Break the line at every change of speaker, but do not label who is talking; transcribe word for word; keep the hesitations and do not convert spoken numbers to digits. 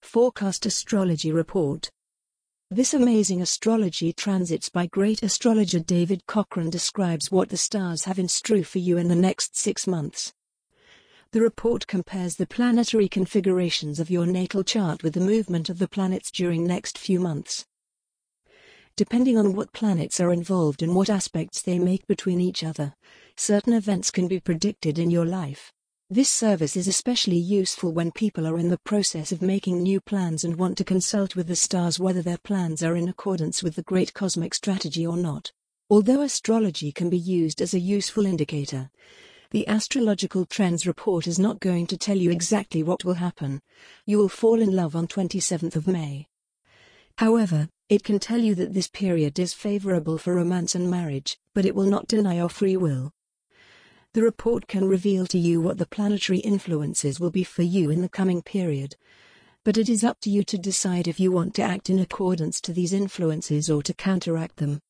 Forecast Astrology Report. This amazing astrology transits by great astrologer David Cochrane describes what the stars have in store for you in the next six months. The report compares the planetary configurations of your natal chart with the movement of the planets during next few months. Depending on what planets are involved and what aspects they make between each other, certain events can be predicted in your life. This service is especially useful when people are in the process of making new plans and want to consult with the stars whether their plans are in accordance with the great cosmic strategy or not. Although astrology can be used as a useful indicator, the Astrological Trends Report is not going to tell you exactly what will happen. You will fall in love on twenty-seventh of May. However, it can tell you that this period is favorable for romance and marriage, but it will not deny your free will. The report can reveal to you what the planetary influences will be for you in the coming period, but it is up to you to decide if you want to act in accordance to these influences or to counteract them.